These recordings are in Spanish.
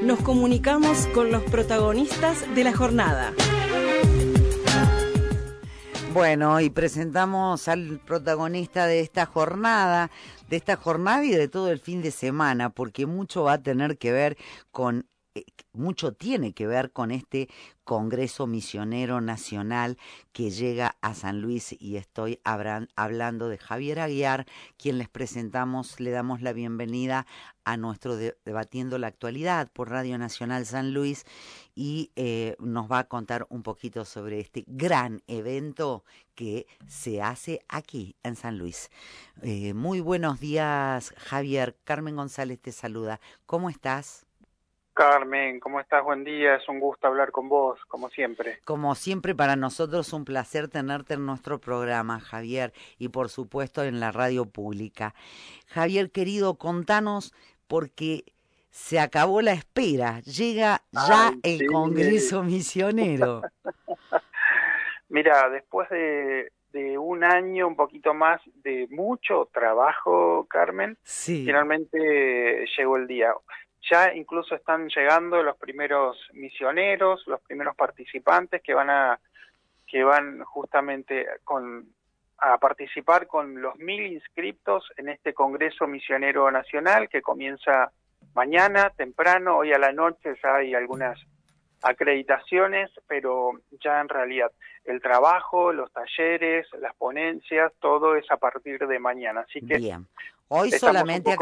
Nos comunicamos con los protagonistas de la jornada. Bueno, y presentamos al protagonista de esta jornada y de todo el fin de semana, porque mucho va a tener que ver con, mucho tiene que ver con este Congreso Misionero Nacional que llega a San Luis, y estoy hablando de Javier Aguiar, quien les presentamos, le damos la bienvenida a nuestro Debatiendo la Actualidad por Radio Nacional San Luis, y nos va a contar un poquito sobre este gran evento que se hace aquí en San Luis. Muy buenos días, Javier. Carmen González te saluda. ¿Cómo estás? Carmen, ¿cómo estás? Buen día, es un gusto hablar con vos, como siempre. Como siempre, para nosotros un placer tenerte en nuestro programa, Javier, y por supuesto en la radio pública. Javier, querido, contanos, porque se acabó la espera, llega ya el sí. Congreso Misionero. Mira, después de un año, un poquito más de mucho trabajo, Carmen, Sí. Finalmente llegó el día. Ya incluso están llegando los primeros misioneros, los primeros participantes que van justamente a participar con los 1000 inscriptos en este Congreso Misionero Nacional que comienza mañana temprano. Hoy a la noche ya hay algunas acreditaciones, pero ya en realidad el trabajo, los talleres, las ponencias, todo es a partir de mañana. Así que bien. Hoy solamente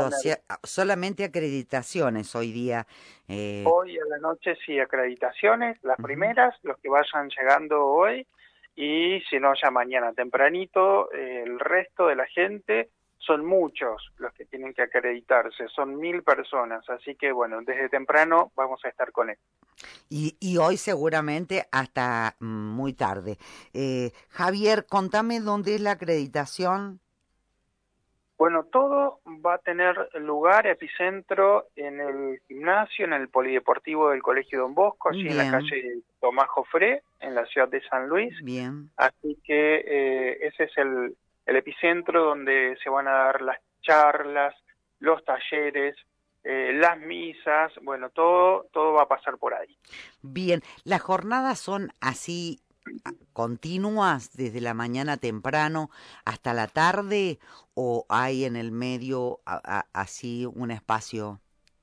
acreditaciones hoy día. Hoy a la noche sí, acreditaciones, las primeras, los que vayan llegando hoy, y si no ya mañana tempranito, el resto de la gente, son muchos los que tienen que acreditarse, son 1000 personas, así que bueno, desde temprano vamos a estar con él. Y hoy seguramente hasta muy tarde. Javier, contame dónde es la acreditación. Bueno, todo va a tener lugar, epicentro, en el gimnasio, en el polideportivo del Colegio Don Bosco, allí en la calle Tomás Jofré, en la ciudad de San Luis. Bien. Así que ese es el epicentro donde se van a dar las charlas, los talleres, las misas, bueno, todo va a pasar por ahí. Bien, ¿las jornadas son así continuas desde la mañana temprano hasta la tarde, o hay en el medio así un espacio?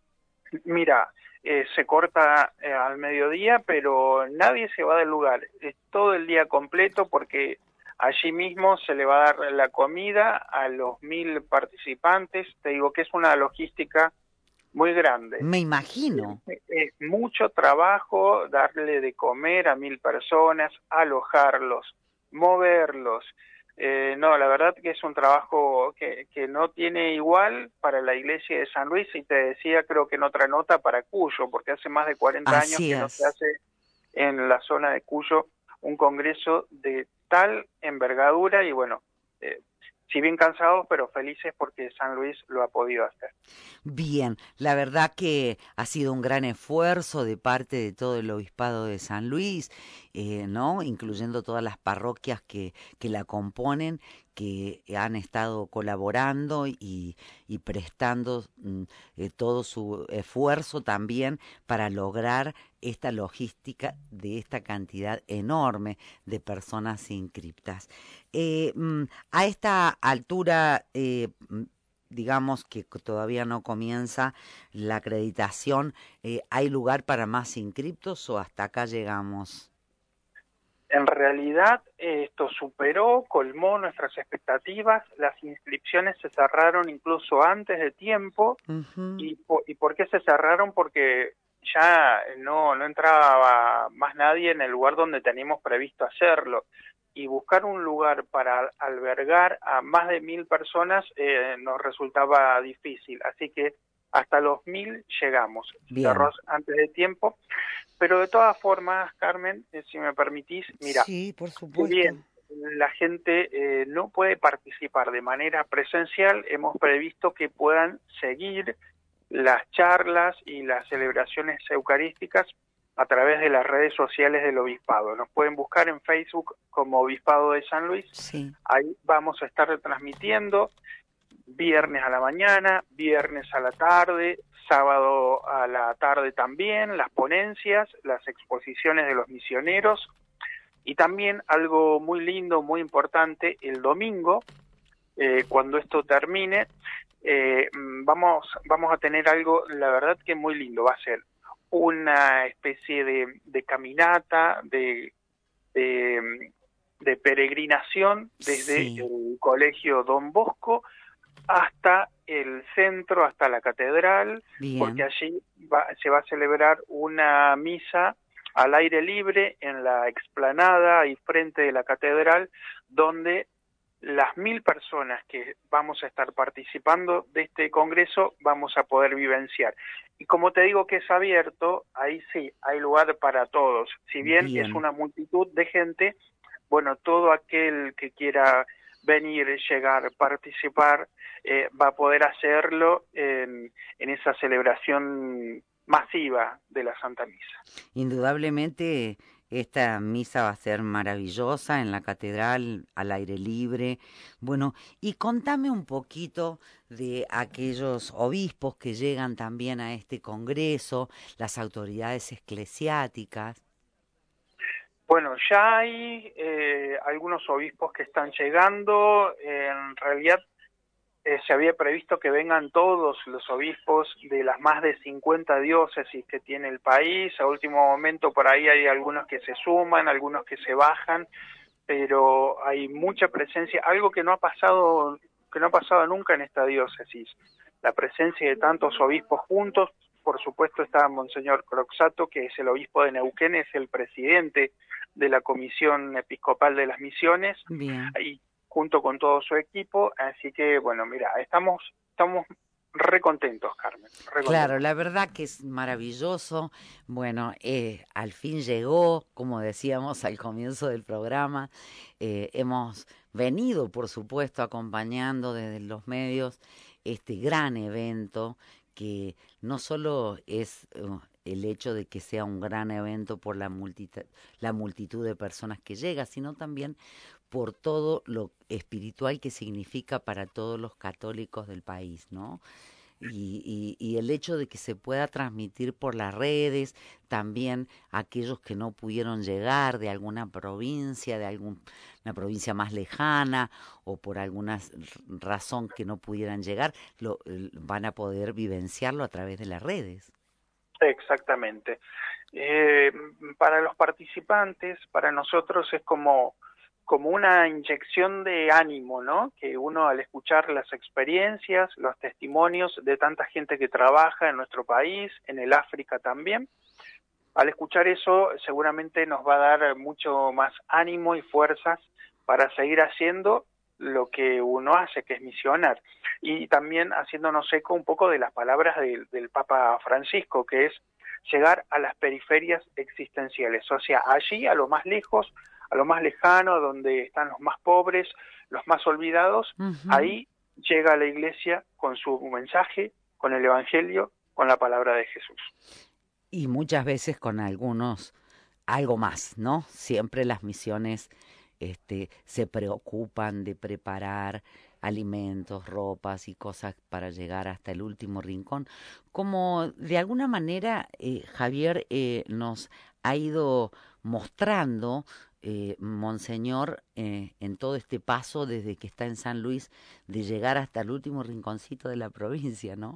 Mira, se corta al mediodía, pero nadie se va del lugar, es todo el día completo porque allí mismo se le va a dar la comida a los 1000 participantes. Te digo que es una logística muy grande. Me imagino. Es mucho trabajo darle de comer a 1000 personas, alojarlos, moverlos. No, la verdad que es un trabajo que no tiene igual para la iglesia de San Luis, y te decía, creo que en otra nota, para Cuyo, porque hace más de 40 años que no se hace en la zona de Cuyo un congreso de tal envergadura, y bueno, si bien cansados, pero felices porque San Luis lo ha podido hacer. Bien, la verdad que ha sido un gran esfuerzo de parte de todo el obispado de San Luis, ¿no? Incluyendo todas las parroquias que la componen, que han estado colaborando y prestando todo su esfuerzo también para lograr esta logística de esta cantidad enorme de personas inscriptas. A esta altura, digamos que todavía no comienza la acreditación, ¿hay lugar para más inscriptos o hasta acá llegamos? En realidad esto colmó nuestras expectativas. Las inscripciones se cerraron incluso antes de tiempo. ¿Y por qué se cerraron? Porque ya no entraba más nadie en el lugar donde teníamos previsto hacerlo, y buscar un lugar para albergar a más de 1000 personas nos resultaba difícil, así que hasta los 1000 llegamos. Cerró antes de tiempo, pero de todas formas, Carmen, si me permitís, mira, sí, por supuesto. Si bien la gente no puede participar de manera presencial, hemos previsto que puedan seguir las charlas y las celebraciones eucarísticas a través de las redes sociales del Obispado. Nos pueden buscar en Facebook como Obispado de San Luis. Sí. Ahí vamos a estar transmitiendo. viernes a la mañana, viernes a la tarde, sábado a la tarde también, las ponencias, las exposiciones de los misioneros y también algo muy lindo, muy importante, el domingo, cuando esto termine, vamos a tener algo, la verdad que muy lindo, va a ser una especie de caminata, de peregrinación desde el Colegio Don Bosco hasta el centro, hasta la catedral, porque allí se va a celebrar una misa al aire libre en la explanada y frente de la catedral, donde las 1000 personas que vamos a estar participando de este congreso vamos a poder vivenciar. Y como te digo que es abierto, ahí sí, hay lugar para todos. Si bien es una multitud de gente, bueno, todo aquel que quiera venir, llegar, participar, va a poder hacerlo en esa celebración masiva de la Santa Misa. Indudablemente esta misa va a ser maravillosa en la catedral, al aire libre. Bueno, y contame un poquito de aquellos obispos que llegan también a este congreso, las autoridades eclesiásticas. Bueno, ya hay algunos obispos que están llegando. En realidad se había previsto que vengan todos los obispos de las más de 50 diócesis que tiene el país. A último momento por ahí hay algunos que se suman, algunos que se bajan, pero hay mucha presencia, algo que no ha pasado nunca en esta diócesis. La presencia de tantos obispos juntos. Por supuesto está Monseñor Croxato, que es el obispo de Neuquén, es el presidente de la Comisión Episcopal de las Misiones. Bien. Y junto con todo su equipo, así que bueno, mira, estamos re contentos, Carmen. Claro, la verdad que es maravilloso. Bueno, al fin llegó, como decíamos al comienzo del programa, hemos venido, por supuesto, acompañando desde los medios este gran evento que no solo es el hecho de que sea un gran evento por la multitud de personas que llega, sino también por todo lo espiritual que significa para todos los católicos del país, ¿no? Y el hecho de que se pueda transmitir por las redes, también aquellos que no pudieron llegar de alguna provincia, de alguna provincia más lejana o por alguna razón que no pudieran llegar, van a poder vivenciarlo a través de las redes. Exactamente. Para los participantes, para nosotros es como una inyección de ánimo, ¿no? Que uno al escuchar las experiencias, los testimonios de tanta gente que trabaja en nuestro país, en el África también, al escuchar eso seguramente nos va a dar mucho más ánimo y fuerzas para seguir haciendo lo que uno hace, que es misionar. Y también haciéndonos eco un poco de las palabras del Papa Francisco, que es llegar a las periferias existenciales, o sea, allí a lo más lejos, a lo más lejano, donde están los más pobres, los más olvidados, ahí llega la Iglesia con su mensaje, con el Evangelio, con la palabra de Jesús. Y muchas veces con algo más, ¿no? Siempre las misiones se preocupan de preparar alimentos, ropas y cosas para llegar hasta el último rincón. Como de alguna manera Javier nos ha ido mostrando, Monseñor, en todo este paso desde que está en San Luis, de llegar hasta el último rinconcito de la provincia, ¿no?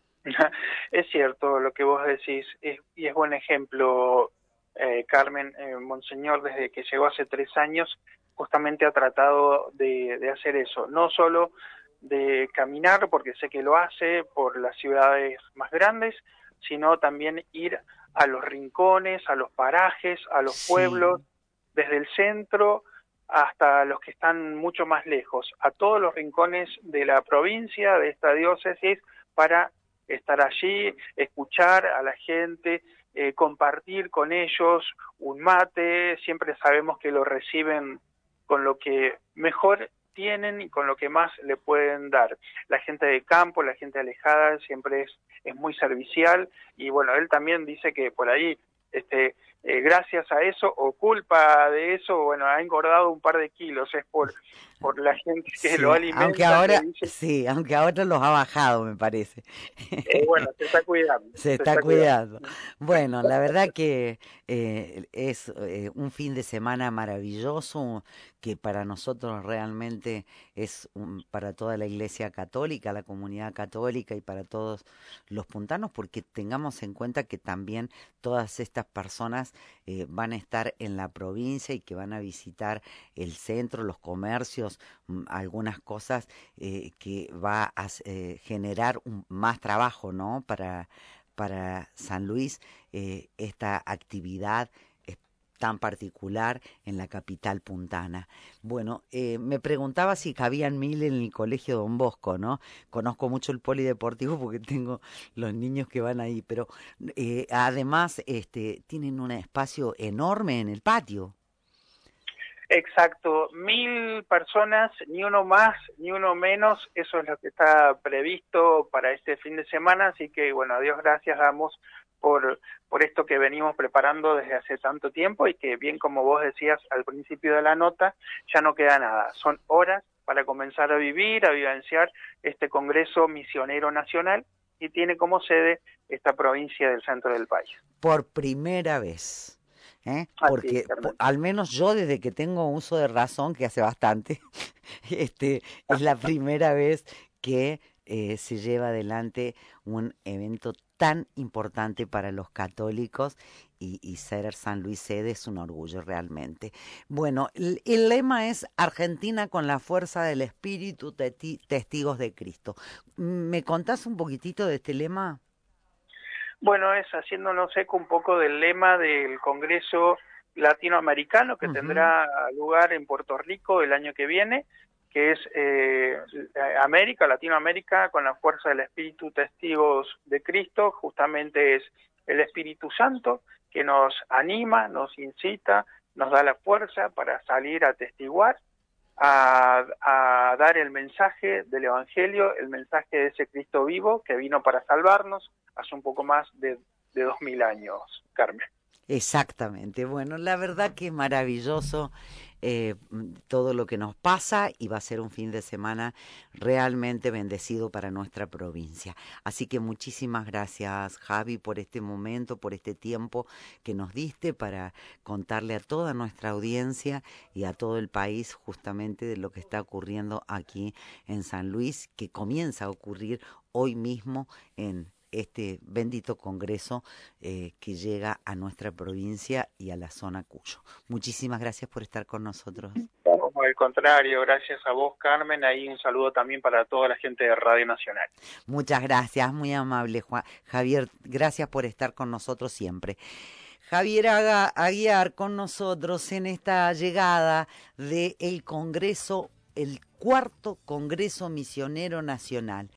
Es cierto lo que vos decís, y es buen ejemplo, Carmen. Monseñor, desde que llegó hace 3 años, justamente ha tratado de hacer eso, no solo de caminar, porque sé que lo hace por las ciudades más grandes, sino también ir a los rincones, a los parajes, a los pueblos, desde el centro hasta los que están mucho más lejos, a todos los rincones de la provincia, de esta diócesis, para estar allí, escuchar a la gente, compartir con ellos un mate. Siempre sabemos que lo reciben con lo que mejor tienen y con lo que más le pueden dar. La gente de campo, la gente alejada, siempre es muy servicial, y bueno, él también dice que por ahí, gracias a eso o culpa de eso, bueno, ha engordado un par de kilos, es por por la gente que lo alimenta. Aunque ahora los ha bajado, me parece. Bueno, se está cuidando. Se está cuidando. Bueno, la verdad que es un fin de semana maravilloso, que para nosotros realmente es para toda la Iglesia Católica, la comunidad católica y para todos los puntanos, porque tengamos en cuenta que también todas estas personas van a estar en la provincia y que van a visitar el centro, los comercios, algunas cosas que va a generar más trabajo, ¿no? Para San Luis, esta actividad tan particular en la capital puntana. Bueno, me preguntaba si cabían 1000 en el colegio Don Bosco, ¿no? Conozco mucho el polideportivo porque tengo los niños que van ahí, pero además tienen un espacio enorme en el patio. Exacto, 1000 personas, ni uno más, ni uno menos, eso es lo que está previsto para este fin de semana, así que bueno, a Dios gracias damos por esto que venimos preparando desde hace tanto tiempo y que bien como vos decías al principio de la nota, ya no queda nada, son horas para comenzar a vivir, a vivenciar este Congreso Misionero Nacional y tiene como sede esta provincia del centro del país. Por primera vez. Porque al menos yo desde que tengo uso de razón, que hace bastante, es la primera vez que se lleva adelante un evento tan importante para los católicos y ser San Luis sede es un orgullo realmente. Bueno, el lema es Argentina con la fuerza del Espíritu, testigos de Cristo. ¿Me contás un poquitito de este lema? Bueno, es haciéndonos eco un poco del lema del Congreso Latinoamericano que tendrá lugar en Puerto Rico el año que viene, que es Latinoamérica con la fuerza del Espíritu, testigos de Cristo. Justamente es el Espíritu Santo que nos anima, nos incita, nos da la fuerza para salir a testiguar, a dar el mensaje del Evangelio, el mensaje de ese Cristo vivo que vino para salvarnos hace un poco más de 2000 años, Carmen. Exactamente. Bueno, la verdad que es maravilloso todo lo que nos pasa y va a ser un fin de semana realmente bendecido para nuestra provincia. Así que muchísimas gracias, Javi, por este momento, por este tiempo que nos diste para contarle a toda nuestra audiencia y a todo el país justamente de lo que está ocurriendo aquí en San Luis, que comienza a ocurrir hoy mismo en este bendito congreso que llega a nuestra provincia y a la zona Cuyo. Muchísimas gracias por estar con nosotros. Al contrario, gracias a vos, Carmen. Ahí un saludo también para toda la gente de Radio Nacional. Muchas gracias, muy amable Javier. Gracias por estar con nosotros siempre. Javier Aguiar con nosotros en esta llegada del Congreso, el 4º Congreso Misionero Nacional.